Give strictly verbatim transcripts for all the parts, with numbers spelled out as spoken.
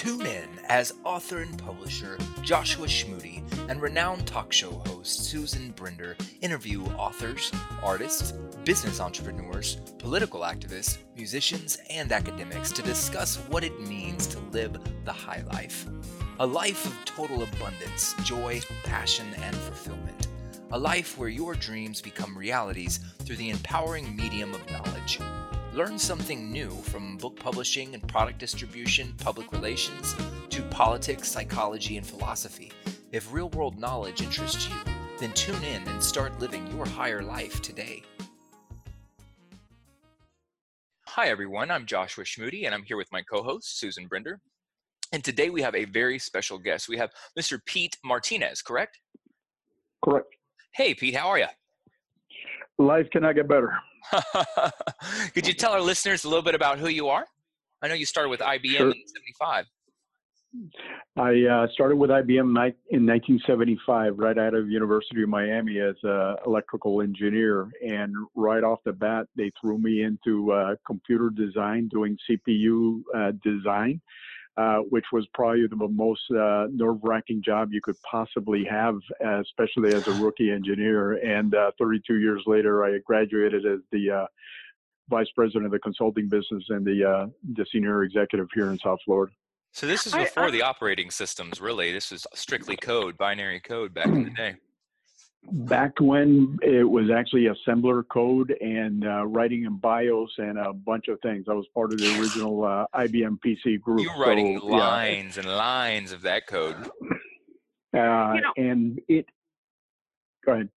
Tune in as author and publisher Joshua Schmuti and renowned talk show host Susan Brinder interview authors, artists, business entrepreneurs, political activists, musicians, and academics to discuss what it means to live the high life. A life of total abundance, joy, passion, and fulfillment. A life where your dreams become realities through the empowering medium of knowledge. Learn something new from book publishing and product distribution, public relations, to politics, psychology, and philosophy. If real-world knowledge interests you, then tune in and start living your higher life today. Hi, everyone. I'm Joshua Schmuti, and I'm here with my co-host, Susan Brinder. And today we have a very special guest. We have Mister Pete Martinez, correct? Correct. Hey, Pete, how are you? Life cannot get better. Could you tell our listeners a little bit about who you are? I know you started with I B M Sure. in seventy-five. I uh, started with I B M in nineteen seventy-five, right out of University of Miami as an electrical engineer. And right off the bat, they threw me into uh, computer design, doing C P U uh, design, uh, which was probably the most uh, nerve-wracking job you could possibly have, uh, especially as a rookie engineer. And uh, thirty-two years later, I graduated as the uh, vice president of the consulting business and the uh, the senior executive here in South Florida. So this is I- before I- the operating systems, really. This was strictly code, binary code back in the day. Back when it was actually assembler code and uh, writing in BIOS and a bunch of things. I was part of the original uh, I B M P C group. You were writing so, lines and lines of that code. Yeah. Uh, You know- and it, go ahead.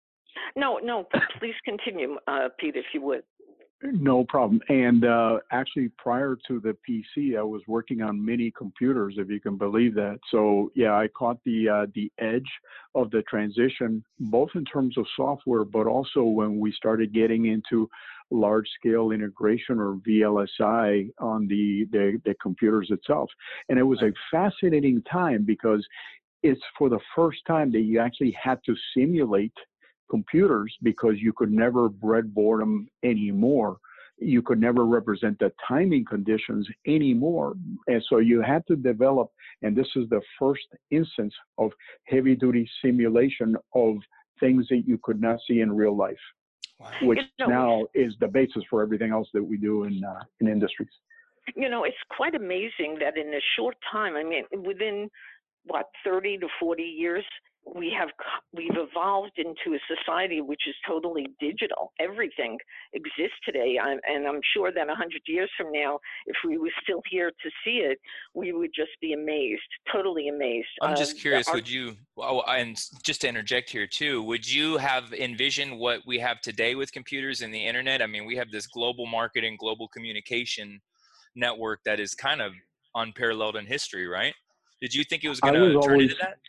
No, no, please continue, uh, Pete, if you would. No problem. And uh, actually, prior to the P C, I was working on mini computers, if you can believe that. So, yeah, I caught the uh, the edge of the transition, both in terms of software, but also when we started getting into large-scale integration or V L S I on the, the, the computers itself. And it was a fascinating time because it's for the first time that you actually had to simulate computers because you could never breadboard them anymore. You could never represent the timing conditions anymore. And so you had to develop, and this is the first instance of heavy duty simulation of things that you could not see in real life, Wow. which You know, now is the basis for everything else that we do in, uh, in industries. You know, it's quite amazing that in a short time, I mean, within, what, thirty to forty years, we have we've evolved into a society which is totally digital. Everything exists today, I'm, and I'm sure that a hundred years from now, if we were still here to see it, we would just be amazed, totally amazed. I'm just Uh, curious, our- would you, oh, and just to interject here too, would you have envisioned what we have today with computers and the internet? I mean, we have this global marketing, global communication network that is kind of unparalleled in history, right? Did you think it was I going to was turn always- into that?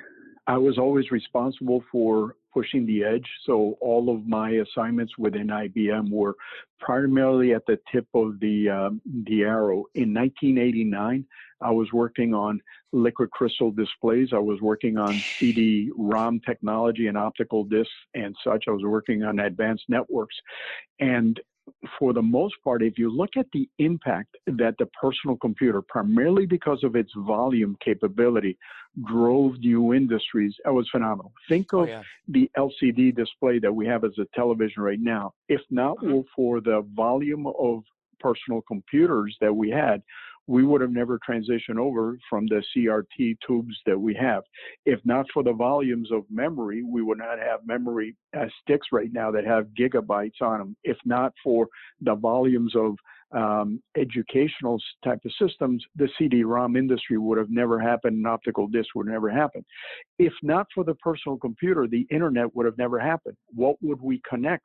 I was always responsible for pushing the edge. So all of my assignments within I B M were primarily at the tip of the um, the arrow. In nineteen eighty-nine, I was working on liquid crystal displays. I was working on C D ROM technology and optical discs and such. I was working on advanced networks. And for the most part, if you look at the impact that the personal computer, primarily because of its volume capability, drove new industries, it was phenomenal. Think of Oh, yeah. the L C D display that we have as a television right now. If not Mhm. for the volume of personal computers that we had, we would have never transitioned over from the C R T tubes that we have. If not for the volumes of memory, we would not have memory uh, sticks right now that have gigabytes on them. If not for the volumes of um, educational s- type of systems, the C D ROM industry would have never happened, and optical disc would never happen. If not for the personal computer, the internet would have never happened. What would we connect?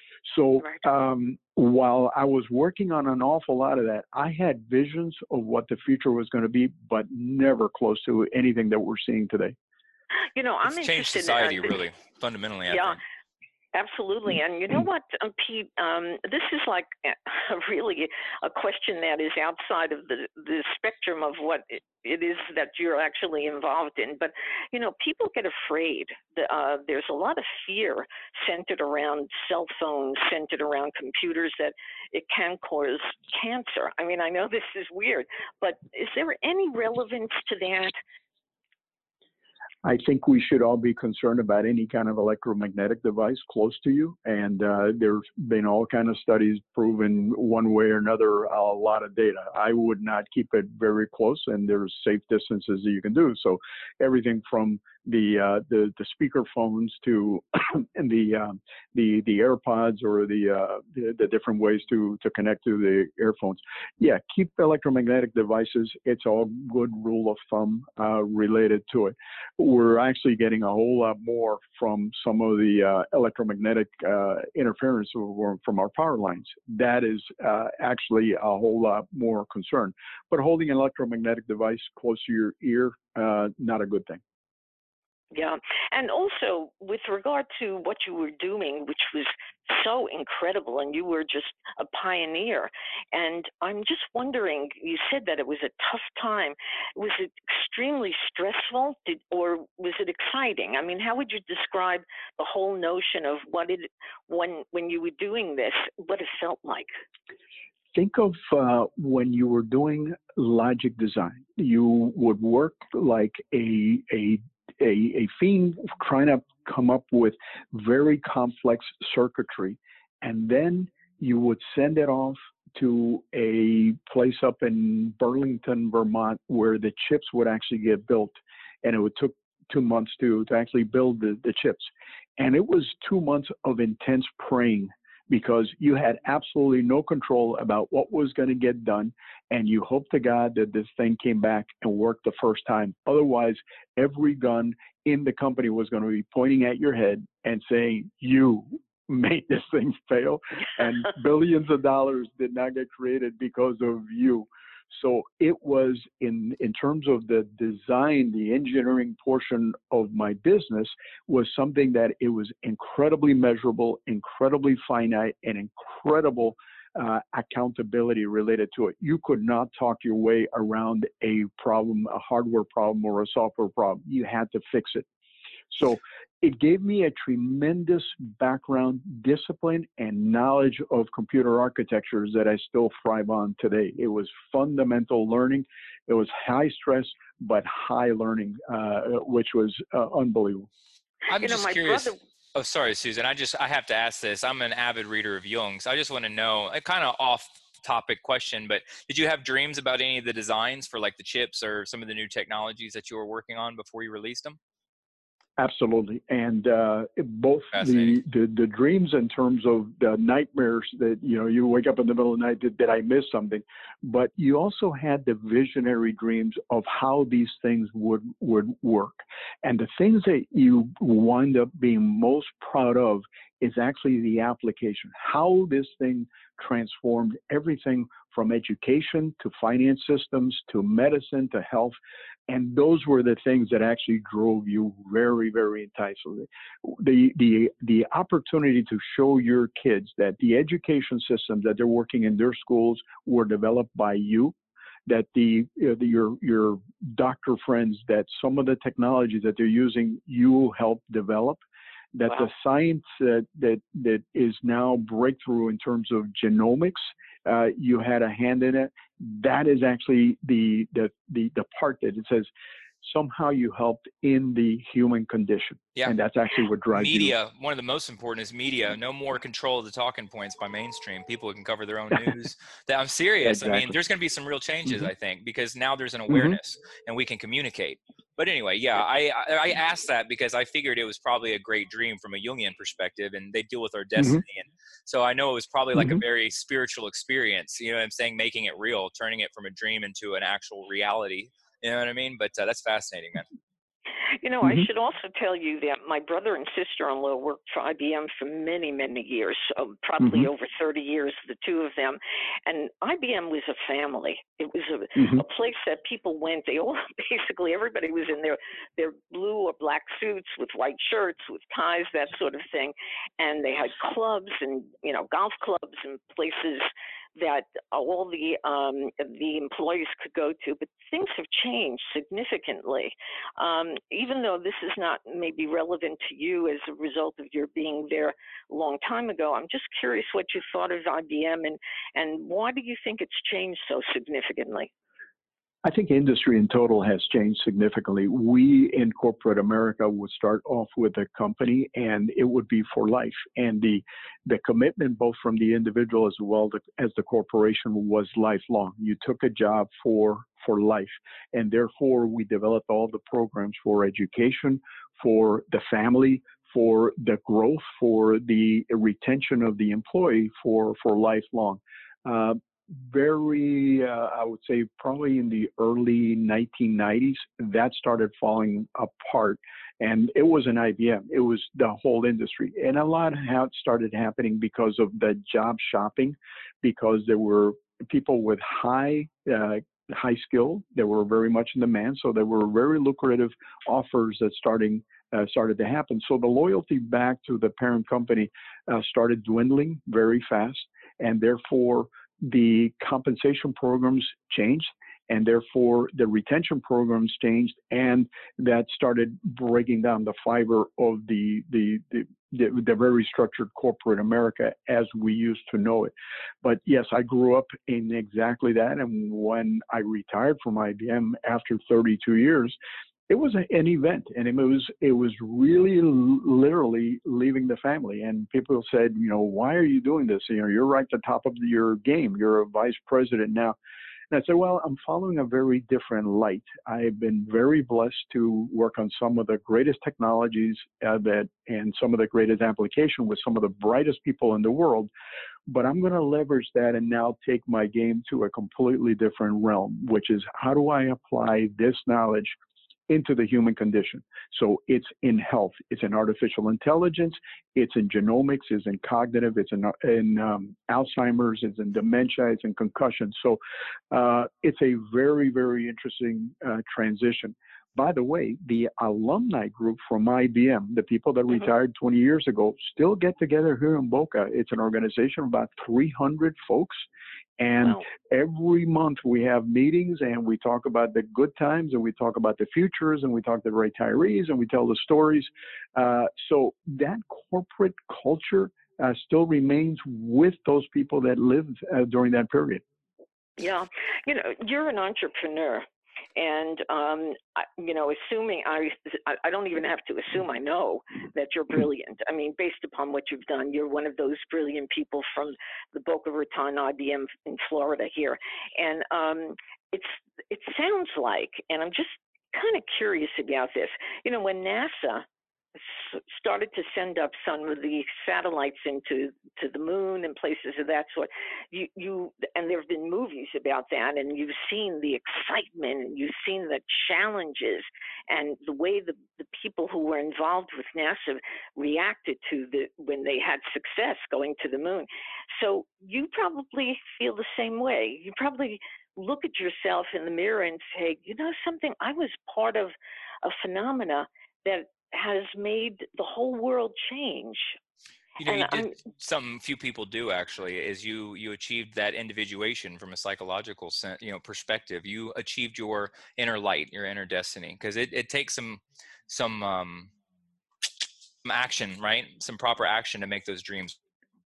So Right. um, while I was working on an awful lot of that, I had visions of what the future was going to be, but never close to anything that we're seeing today. You know, I'm It's changed interested in, uh, society the- really fundamentally, I Yeah. think. Absolutely. And you know what, um, Pete, um, this is like a, really a question that is outside of the, the spectrum of what it, it is that you're actually involved in. But, you know, people get afraid. The, uh, there's a lot of fear centered around cell phones, centered around computers, that it can cause cancer. I mean, I know this is weird, but is there any relevance to that? I think we should all be concerned about any kind of electromagnetic device close to you. And uh, there's been all kind of studies proving one way or another a lot of data. I would not keep it very close, and there's safe distances that you can do. So everything from the uh, the, the speaker phones to the um, the the AirPods or the, uh, the the different ways to to connect to the earphones. Yeah, keep electromagnetic devices. It's all good rule of thumb uh, related to it. We're actually getting a whole lot more from some of the uh, electromagnetic uh, interference from our power lines. That is uh, actually a whole lot more concern. But holding an electromagnetic device close to your ear, uh, not a good thing. Yeah. And also with regard to what you were doing, which was so incredible, and you were just a pioneer. And I'm just wondering, you said that it was a tough time. Was it extremely stressful, Did, or was it exciting? I mean, how would you describe the whole notion of what it, when, when you were doing this, what it felt like? Think of uh, when you were doing logic design. You would work like a, a A, a fiend trying to come up with very complex circuitry, and then you would send it off to a place up in Burlington, Vermont, where the chips would actually get built, and it would took two months to, to actually build the, the chips. And it was two months of intense praying, because you had absolutely no control about what was going to get done, and you hope to God that this thing came back and worked the first time. Otherwise, every gun in the company was going to be pointing at your head and saying, you made this thing fail, and billions of dollars did not get created because of you. So it was, in, in terms of the design, the engineering portion of my business was something that it was incredibly measurable, incredibly finite, and incredible uh, accountability related to it. You could not talk your way around a problem, a hardware problem or a software problem. You had to fix it. So it gave me a tremendous background, discipline, and knowledge of computer architectures that I still thrive on today. It was fundamental learning. It was high stress, but high learning, uh, which was uh, unbelievable. I'm you know, just my curious. brother... Oh, sorry, Susan. I just, I have to ask this. I'm an avid reader of Jung's. I just want to know, a kind of off topic question, but did you have dreams about any of the designs for like the chips or some of the new technologies that you were working on before you released them? Absolutely. And uh, both the, the the dreams in terms of the nightmares that, you know, you wake up in the middle of the night, did, did I miss something? But you also had the visionary dreams of how these things would, would work. And the things that you wind up being most proud of is actually the application, how this thing transformed everything from education to finance systems to medicine to health. And those were the things that actually drove you very, very enticingly. The, the, the opportunity to show your kids that the education systems that they're working in their schools were developed by you, that the, you know, the your your doctor friends, that some of the technologies that they're using, you helped develop, that wow. the science that, that that is now breakthrough in terms of genomics, uh, you had a hand in it. That is actually the, the the the part that it says somehow you helped in the human condition. Yeah. And that's actually what drives media. you. One of the most important is media. No more control of the talking points by mainstream. People can cover their own news. I'm serious. Exactly. I mean, there's going to be some real changes, mm-hmm. I think, because now there's an awareness mm-hmm. and we can communicate. But anyway, yeah, I, I asked that because I figured it was probably a great dream from a Jungian perspective, and they deal with our destiny. Mm-hmm. And so I know it was probably like mm-hmm. a very spiritual experience, you know what I'm saying, making it real, turning it from a dream into an actual reality. You know what I mean? But uh, that's fascinating, man. You know, I Hmm. should also tell you that my brother and sister-in-law worked for I B M for many, many years, um, Hmm. probably over thirty years, the two of them. And I B M was a family. It was a, Hmm. a place that people went. They all basically everybody was in their their blue or black suits with white shirts, with ties, that sort of thing. And they had clubs and you know golf clubs and places that all the um, the employees could go to. But things have changed significantly. Um, even though this is not maybe relevant to you as a result of your being there a long time ago, I'm just curious what you thought of I B M and, and why do you think it's changed so significantly? I think industry in total has changed significantly. We in corporate America would start off with a company and it would be for life. And the the commitment both from the individual as well as the corporation was lifelong. You took a job for for life. And therefore we developed all the programs for education, for the family, for the growth, for the retention of the employee for, for lifelong. Uh, very, uh, I would say, probably in the early nineteen nineties, that started falling apart. And it wasn't I B M, it was the whole industry. And a lot had started happening because of the job shopping, because there were people with high, uh, high skill that were very much in demand. So there were very lucrative offers that starting uh, started to happen. So the loyalty back to the parent company uh, started dwindling very fast, and therefore the compensation programs changed, and therefore the retention programs changed, and that started breaking down the fiber of the the the, the, the very structured corporate America as we used to know it. But yes, I grew up in exactly that, and when I retired from I B M after thirty-two years, it was a, an event, and it was it was really l- literally leaving the family. And people said, you know, why are you doing this? You know, you're right at the top of your game. You're a vice president now. And I said, well, I'm following a very different light. I've been very blessed to work on some of the greatest technologies uh, that and some of the greatest application with some of the brightest people in the world. But I'm going to leverage that and now take my game to a completely different realm, which is how do I apply this knowledge into the human condition? So it's in health, it's in artificial intelligence, it's in genomics, it's in cognitive, it's in, in um, Alzheimer's, it's in dementia, it's in concussion. So uh, it's a very, very interesting uh, transition. By the way, the alumni group from I B M, the people that Mm-hmm. retired twenty years ago, still get together here in Boca. It's an organization of about three hundred folks. And Well, every month we have meetings and we talk about the good times and we talk about the futures and we talk to the retirees and we tell the stories. Uh, so that corporate culture uh, still remains with those people that lived uh, during that period. yeah, you know, you're an entrepreneur, and um, I, you know, assuming I, I, I don't even have to assume I know that you're brilliant. I mean, based upon what you've done, you're one of those brilliant people from the Boca Raton I B M in Florida here, and um, it's it sounds like, and I'm just kind of curious about this. You know, when NASA s- started to send up some of the satellites into to the moon and places of that sort, you you and there have been movies about that, and you've seen the excitement and you've seen the challenges and the way the, the people who were involved with NASA reacted to the when they had success going to the moon. So you probably feel the same way. You probably look at yourself in the mirror and say, you know something, I was part of a phenomena that has made the whole world change. You know, And you did I'm something few people do actually, is you you achieved that individuation from a psychological sen- you know perspective. You achieved your inner light, your inner destiny, because it, it takes some some um some action, right? Some proper action to make those dreams.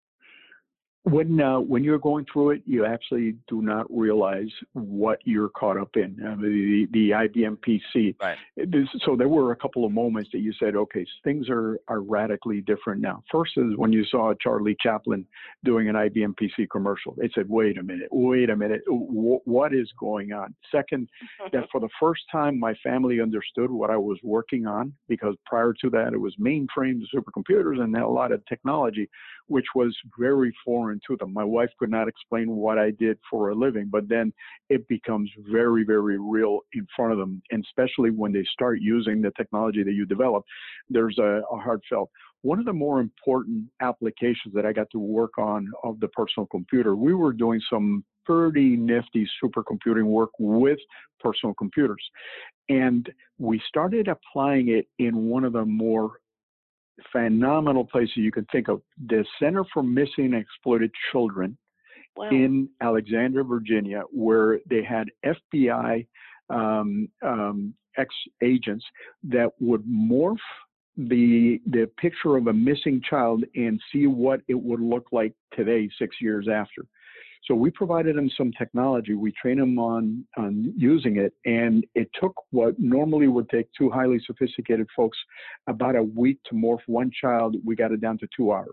When uh, when you're going through it, you actually do not realize what you're caught up in. Uh, the the I B M P C. Right. This, so there were a couple of moments that you said, okay, things are are radically different now. First is when you saw Charlie Chaplin doing an I B M P C commercial. It said, wait a minute, wait a minute, w- what is going on? Second, that for the first time, my family understood what I was working on, because prior to that, it was mainframes, supercomputers, and a lot of technology. which was very foreign to them. My wife could not explain what I did for a living, but then it becomes very, very real in front of them. And especially when they start using the technology that you develop, there's a, a heartfelt. One of the more important applications that I got to work on of the personal computer, we were doing some pretty nifty supercomputing work with personal computers. And we started applying it in one of the more phenomenal places you can think of, the Center for Missing and Exploited Children. Wow. In Alexandria, Virginia, where they had F B I um, um, ex-agents that would morph the the picture of a missing child and see what it would look like today, six years after. So we provided them some technology. We trained them on, on using it, and it took what normally would take two highly sophisticated folks about a week to morph one child. We got it down to two hours.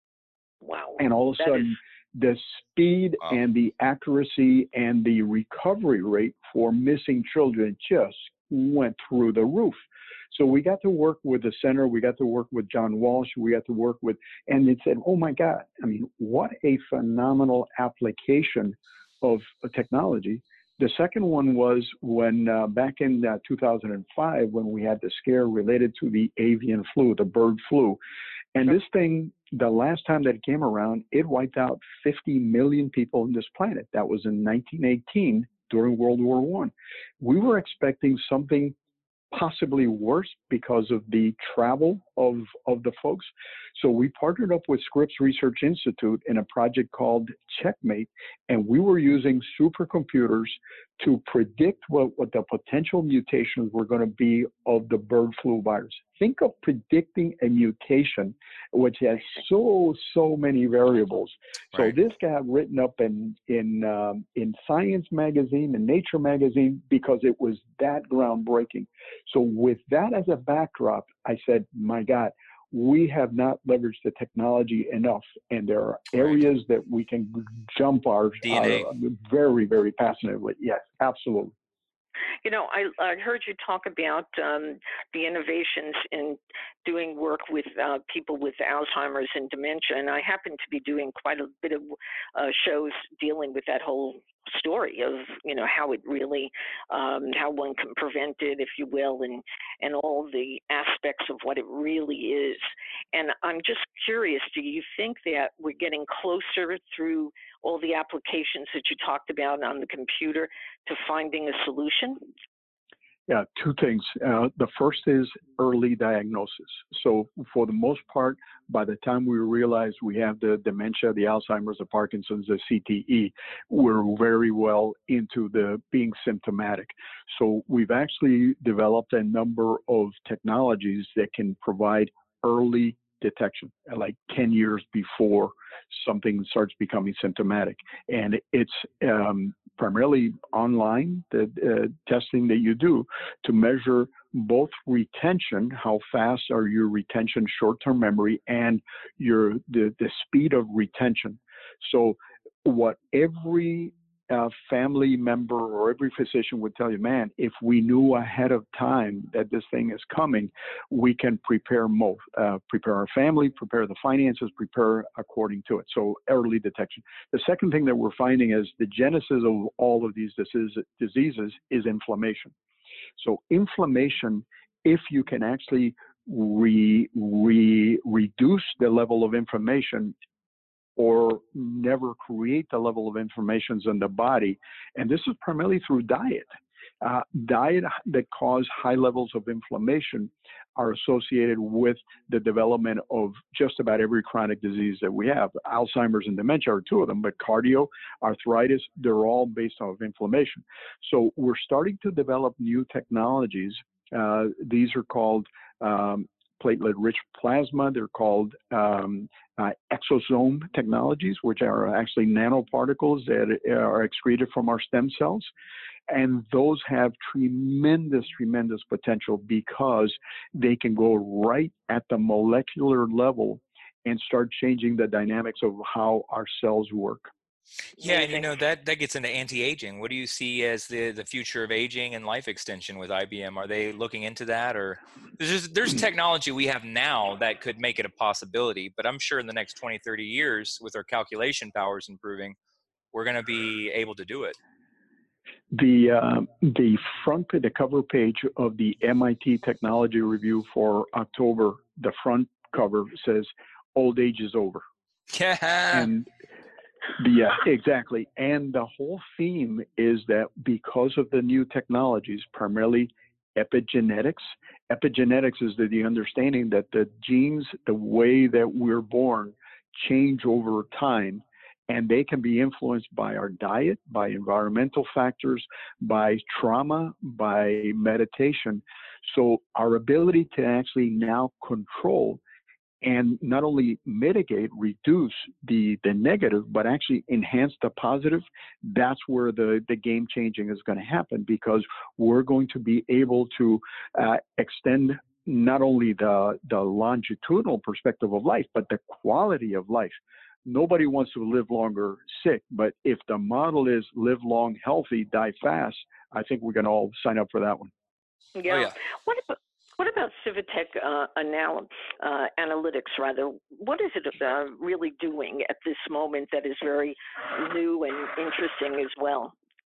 Wow. And all of a That sudden, is... the speed Wow. and the accuracy and the recovery rate for missing children just went through the roof. So we got to work with the center, we got to work with John Walsh, we got to work with, and it said, oh my God, I mean, what a phenomenal application of technology. The second one was when uh, back in uh, two thousand five, when we had the scare related to the avian flu, the bird flu. And this thing, the last time that it came around, it wiped out fifty million people on this planet. That was in nineteen eighteen during World War One. We were expecting something possibly worse because of the travel of, of the folks. So we partnered up with Scripps Research Institute in a project called Checkmate, and we were using supercomputers to predict what, what the potential mutations were going to be of the bird flu virus. Think of predicting a mutation which has so, so many variables. Right. So this got written up in, in, um, in Science magazine and Nature magazine because it was that groundbreaking. So with that as a backdrop, I said, my God, we have not leveraged the technology enough, and there are areas right. that we can jump our, our very, very passionately. Yes, absolutely. You know, I, I heard you talk about um, the innovations in doing work with uh, people with Alzheimer's and dementia, and I happen to be doing quite a bit of uh, shows dealing with that whole story of, you know, how it really, um, how one can prevent it, if you will, and, and all the aspects of what it really is. And I'm just curious, do you think that we're getting closer through all the applications that you talked about on the computer to finding a solution? Yeah, two things. Uh, the first is early diagnosis. So for the most part, by the time we realize we have the dementia, the Alzheimer's, the Parkinson's, the C T E, we're very well into the being symptomatic. So we've actually developed a number of technologies that can provide early detection, like ten years before something starts becoming symptomatic. And it's um, primarily online, the uh, testing that you do to measure both retention, how fast are your retention, short-term memory, and your the, the speed of retention. So what every uh, family member or every physician would tell you, man, if we knew ahead of time that this thing is coming, we can prepare most, uh, prepare our family, prepare the finances, prepare according to it. So early detection. The second thing that we're finding is the genesis of all of these diseases, diseases is inflammation. So inflammation, if you can actually re, re, reduce the level of inflammation, or never create the level of inflammations in the body. And this is primarily through diet. Uh, diet that cause high levels of inflammation are associated with the development of just about every chronic disease that we have. Alzheimer's and dementia are two of them, but cardio, arthritis, they're all based off of inflammation. So we're starting to develop new technologies. Uh, these are called um, platelet-rich plasma. They're called um, uh, exosome technologies, which are actually nanoparticles that are excreted from our stem cells. And those have tremendous, tremendous potential because they can go right at the molecular level and start changing the dynamics of how our cells work. Yeah, and you Amazing. know that that gets into anti-aging. What do you see as the the future of aging and life extension with I B M? Are they looking into that, or there's just, there's technology we have now that could make it a possibility, but I'm sure in the next twenty, thirty years with our calculation powers improving, we're going to be able to do it. The uh, the front page, the cover page of the M I T Technology Review for October, the front cover says "Old age is over," Yeah. and the uh, exactly, and the whole theme is that because of the new technologies, primarily epigenetics. Epigenetics is the, the understanding that the genes, the way that we're born, change over time, and they can be influenced by our diet, by environmental factors, by trauma, by meditation. So our ability to actually now control and not only mitigate, reduce the, the negative, but actually enhance the positive, that's where the, the game changing is going to happen, because we're going to be able to uh, extend not only the, the longitudinal perspective of life, but the quality of life. Nobody wants to live longer sick, but if the model is live long, healthy, die fast, I think we're going to all sign up for that one. Yeah. Oh, yeah. What about what about Civitech uh, anal- uh, analytics? Rather, what is it uh, really doing at this moment that is very new and interesting as well?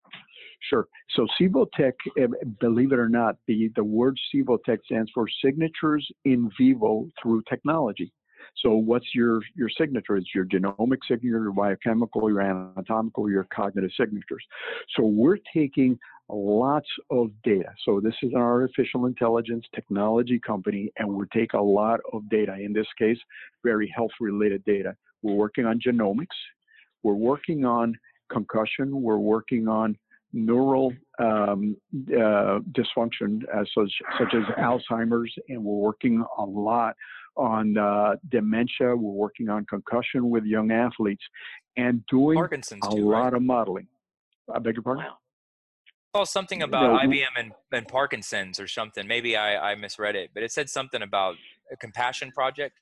Sure. So Civitech, believe it or not, the, the word Civitech stands for signatures in vivo through technology. So what's your, your signature? It's your genomic signature, your biochemical, your anatomical, your cognitive signatures. So we're taking lots of data. So this is an artificial intelligence technology company, and we take a lot of data, in this case, very health-related data. We're working on genomics. We're working on concussion. We're working on neural um, uh, dysfunction, uh, such, such as Alzheimer's, and we're working a lot on uh, dementia. We're working on concussion with young athletes, and doing Parkinson's a too, lot right? of modeling. I beg your pardon? Wow. Oh, something about No, I B M and, and Parkinson's or something. Maybe I, I misread it, but it said something about a compassion project.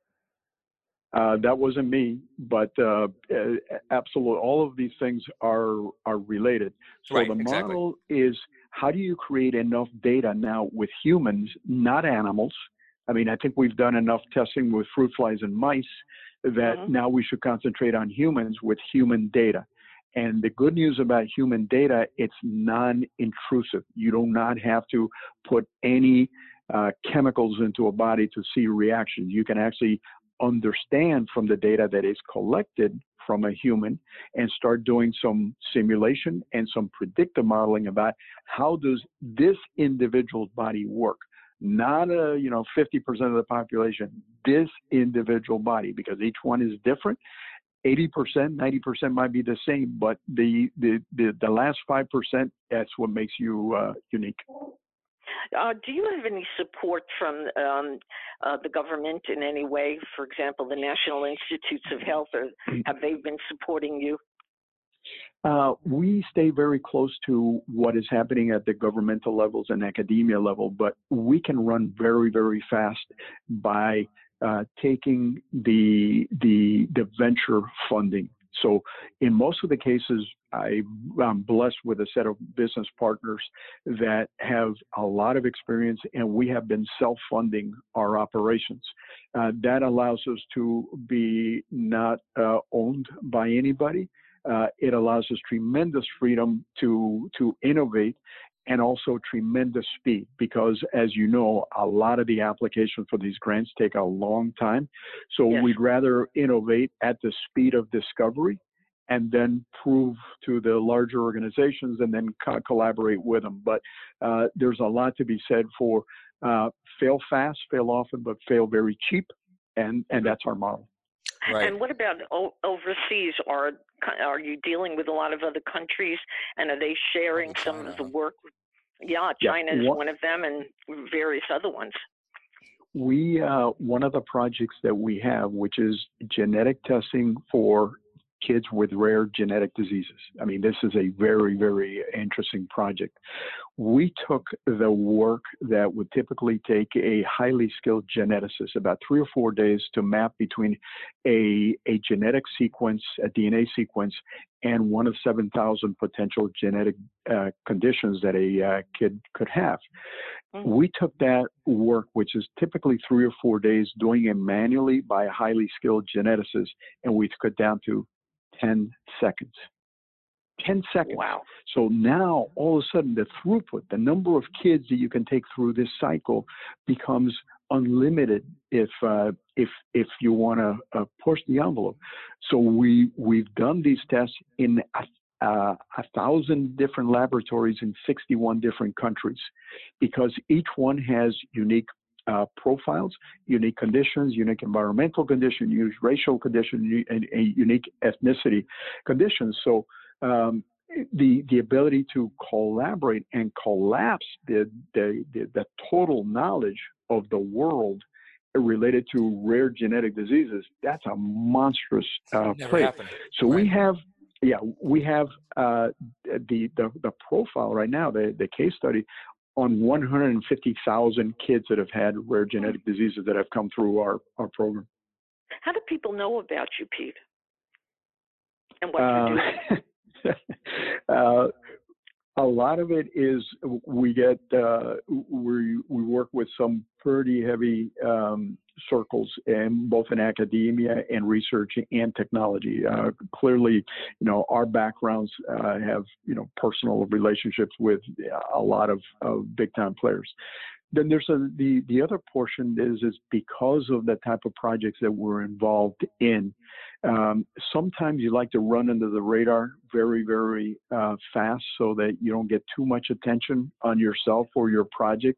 Uh, that wasn't me, but uh, absolutely, all of these things are are related. So Right, the exactly. model is, how do you create enough data now with humans, not animals? I mean, I think we've done enough testing with fruit flies and mice that Mhm. now we should concentrate on humans with human data. And the good news about human data, it's non-intrusive. You do not have to put any uh, chemicals into a body to see reactions. You can actually understand from the data that is collected from a human and start doing some simulation and some predictive modeling about how does this individual's body work. Not a, you know, fifty percent of the population, this individual body, because each one is different. eighty percent, ninety percent might be the same, but the, the, the, the last five percent, that's what makes you uh, unique. Uh, do you have any support from um, uh, the government in any way? For example, the National Institutes of Health, or have they been supporting you? Uh, we stay very close to what is happening at the governmental levels and academia level, but we can run very, very fast by uh, taking the, the, the venture funding. So in most of the cases, I, I'm blessed with a set of business partners that have a lot of experience, and we have been self-funding our operations. Uh, that allows us to be not uh, owned by anybody. Uh, it allows us tremendous freedom to to innovate, and also tremendous speed, because as you know, a lot of the applications for these grants take a long time. So Yes. we'd rather innovate at the speed of discovery and then prove to the larger organizations and then co- collaborate with them. But uh, there's a lot to be said for uh, fail fast, fail often, but fail very cheap. And, and that's our model. Right. And what about o- overseas? Are are you dealing with a lot of other countries, and are they sharing some China, of the huh? work? Yeah, Yeah, China is one- one of them, and various other ones. We uh, one of the projects that we have, which is genetic testing for kids with rare genetic diseases. I mean, this is a very, very interesting project. We took the work that would typically take a highly skilled geneticist about three or four days to map between a, a genetic sequence, a D N A sequence, and one of seven thousand potential genetic uh, conditions that a uh, kid could have. Mm-hmm. We took that work, which is typically three or four days, doing it manually by a highly skilled geneticist, and we took it down to ten seconds. ten seconds. Wow. So now, all of a sudden, the throughput, the number of kids that you can take through this cycle becomes unlimited if uh, if if you want to uh, push the envelope. So we we've done these tests in a, uh, a thousand different laboratories in sixty-one different countries, because each one has unique uh, profiles, unique conditions, unique environmental conditions, unique racial conditions, and unique ethnicity conditions. So um, the the ability to collaborate and collapse the the the, the total knowledge of the world related to rare genetic diseases, that's a monstrous uh, play. So right. we have, yeah, we have uh, the, the the profile right now, the, the case study on one hundred fifty thousand kids that have had rare genetic diseases that have come through our, our program. How do people know about you, Pete? And what uh, you do? uh, A lot of it is we get, uh, we, we work with some pretty heavy um, circles, and both in academia and research and technology. Uh, clearly, you know, our backgrounds uh, have, you know, personal relationships with a lot of, of big time players. Then there's a, the, the other portion is, is because of the type of projects that we're involved in. Um, sometimes you like to run under the radar very, very uh, fast so that you don't get too much attention on yourself or your project,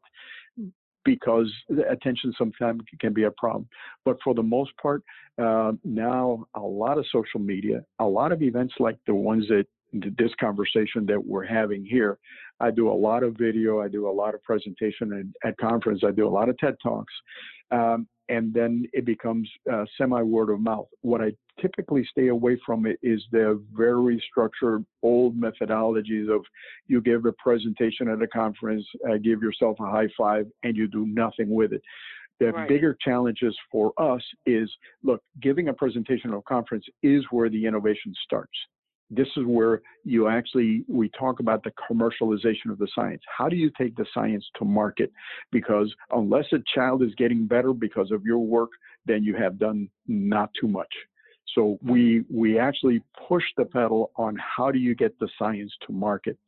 because the attention sometimes can be a problem. But for the most part, uh, now a lot of social media, a lot of events like the ones that this conversation that we're having here. I do a lot of video. I do a lot of presentation at, at conference. I do a lot of TED Talks. Um, and then it becomes uh, semi-word of mouth. What I typically stay away from it is the very structured old methodologies of you give a presentation at a conference, uh, give yourself a high five, and you do nothing with it. The right. bigger challenges for us is, look, giving a presentation at a conference is where the innovation starts. This is where you actually, we talk about the commercialization of the science. How do you take the science to market? Because unless a child is getting better because of your work, then you have done not too much. So we, we actually push the pedal on how do you get the science to market.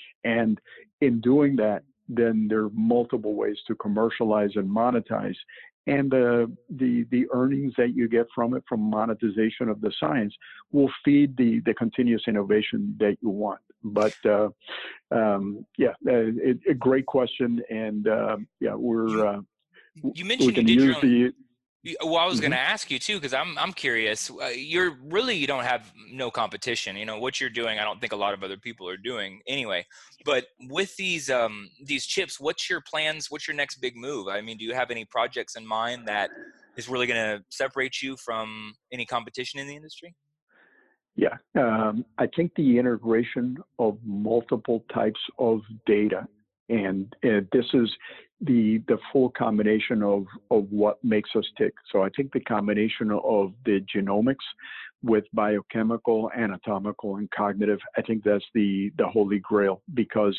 And in doing that, then there are multiple ways to commercialize and monetize. And uh, the the earnings that you get from it, from monetization of the science, will feed the the continuous innovation that you want. But uh, um, yeah, uh, it, a great question, and uh, yeah, we're uh, you mentioned you did your own. The, Well, I was mm-hmm. going to ask you too, because I'm I'm curious. Uh, you're really you don't have no competition. You know what you're doing. I don't think a lot of other people are doing anyway. But with these um these chips, what's your plans? What's your next big move? I mean, do you have any projects in mind that is really going to separate you from any competition in the industry? Yeah, um, I think the integration of multiple types of data, and uh, this is the the full combination of of what makes us tick. So I think the combination of the genomics with biochemical, anatomical, and cognitive, I think that's the the holy grail, because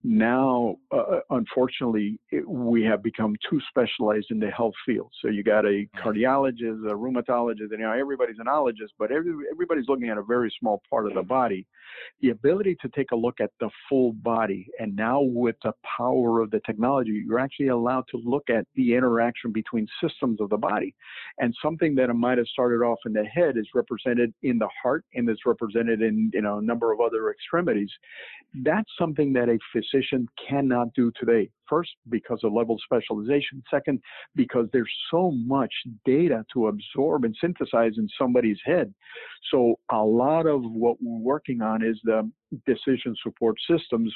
now uh, unfortunately it, we have become too specialized in the health field. So you got a cardiologist, a rheumatologist, and you know everybody's an ologist, but every, everybody's looking at a very small part of the body. The ability to take a look at the full body, and now with the power of the technology, you're actually allowed to look at the interaction between systems of the body. And something that might have started off in the head is represented in the heart, and it's represented in you know a number of other extremities. That's something that a physician cannot do today. First, because of level of specialization. Second, because there's so much data to absorb and synthesize in somebody's head. So a lot of what we're working on is the decision support systems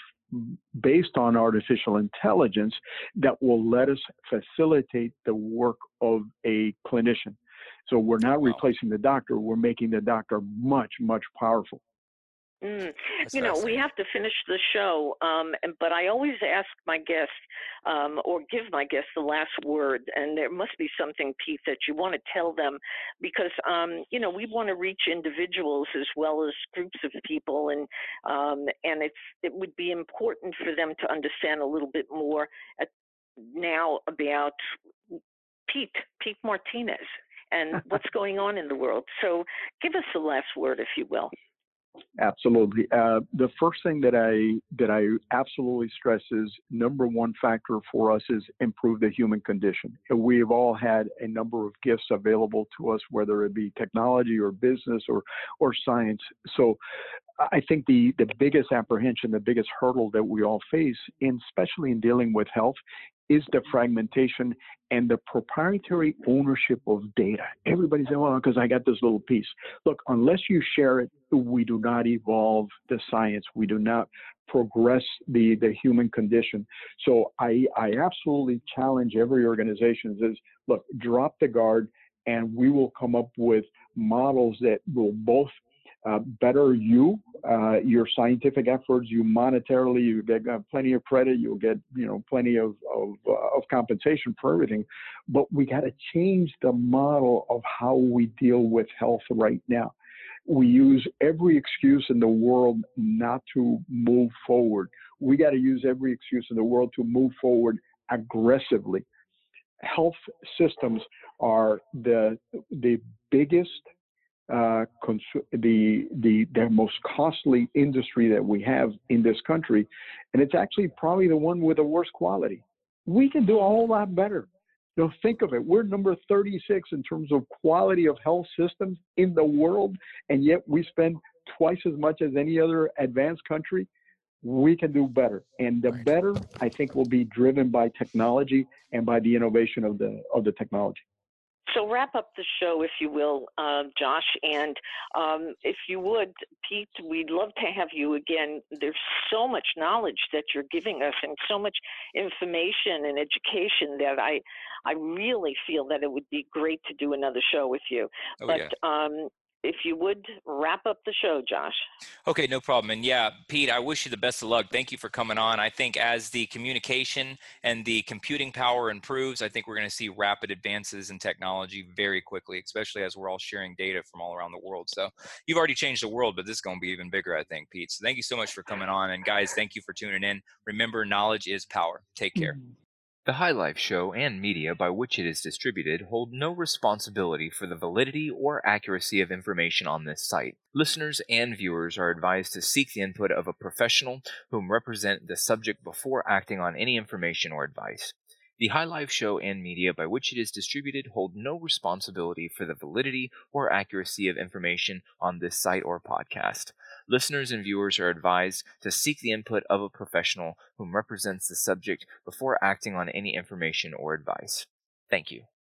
based on artificial intelligence that will let us facilitate the work of a clinician. So we're not Wow. replacing the doctor. We're making the doctor much, much powerful. Mm. That's You know, we fascinating. have to finish the show, um, and, but I always ask my guests um, or give my guests the last word, and there must be something, Pete, that you want to tell them because, um, you know, we want to reach individuals as well as groups of people, and um, and it's it would be important for them to understand a little bit more at, now about Pete, Pete Martinez, and what's going on in the world. So give us the last word, if you will. Absolutely. Uh, the first thing that I that I absolutely stress is number one factor for us is improve the human condition. We've all had a number of gifts available to us, whether it be technology or business or or science. So I think the, the biggest apprehension, the biggest hurdle that we all face, in, especially in dealing with health, is the fragmentation and the proprietary ownership of data. Everybody says, well, because I got this little piece. Look, unless you share it, we do not evolve the science. We do not progress the, the human condition. So I, I absolutely challenge every organization is, look, drop the guard, and we will come up with models that will both Uh, better you, uh, your scientific efforts, you monetarily, you get uh, plenty of credit, you'll get, you know, plenty of, of, uh, of compensation for everything. But we got to change the model of how we deal with health right now. We use every excuse in the world not to move forward. We got to use every excuse in the world to move forward aggressively. Health systems are the, the biggest Uh, cons- the the the most costly industry that we have in this country, and it's actually probably the one with the worst quality. We can do a whole lot better. You know, think of it. We're number thirty-six in terms of quality of health systems in the world, and yet we spend twice as much as any other advanced country. We can do better, and the Right. better, I think, will be driven by technology and by the innovation of the of the technology. So wrap up the show, if you will, uh, Josh, and um, if you would, Pete, we'd love to have you again. There's so much knowledge that you're giving us and so much information and education that I, I really feel that it would be great to do another show with you. Oh, but yeah. um, if you would wrap up the show, Josh. Okay, no problem. And yeah, Pete, I wish you the best of luck. Thank you for coming on. I think as the communication and the computing power improves, I think we're going to see rapid advances in technology very quickly, especially as we're all sharing data from all around the world. So you've already changed the world, but this is going to be even bigger, I think, Pete. So thank you so much for coming on. And guys, thank you for tuning in. Remember, knowledge is power. Take care. The High Life Show and media by which it is distributed hold no responsibility for the validity or accuracy of information on this site. Listeners and viewers are advised to seek the input of a professional whom represent the subject before acting on any information or advice. The High Life Show and media by which it is distributed hold no responsibility for the validity or accuracy of information on this site or podcast. Listeners and viewers are advised to seek the input of a professional whom represents the subject before acting on any information or advice. Thank you.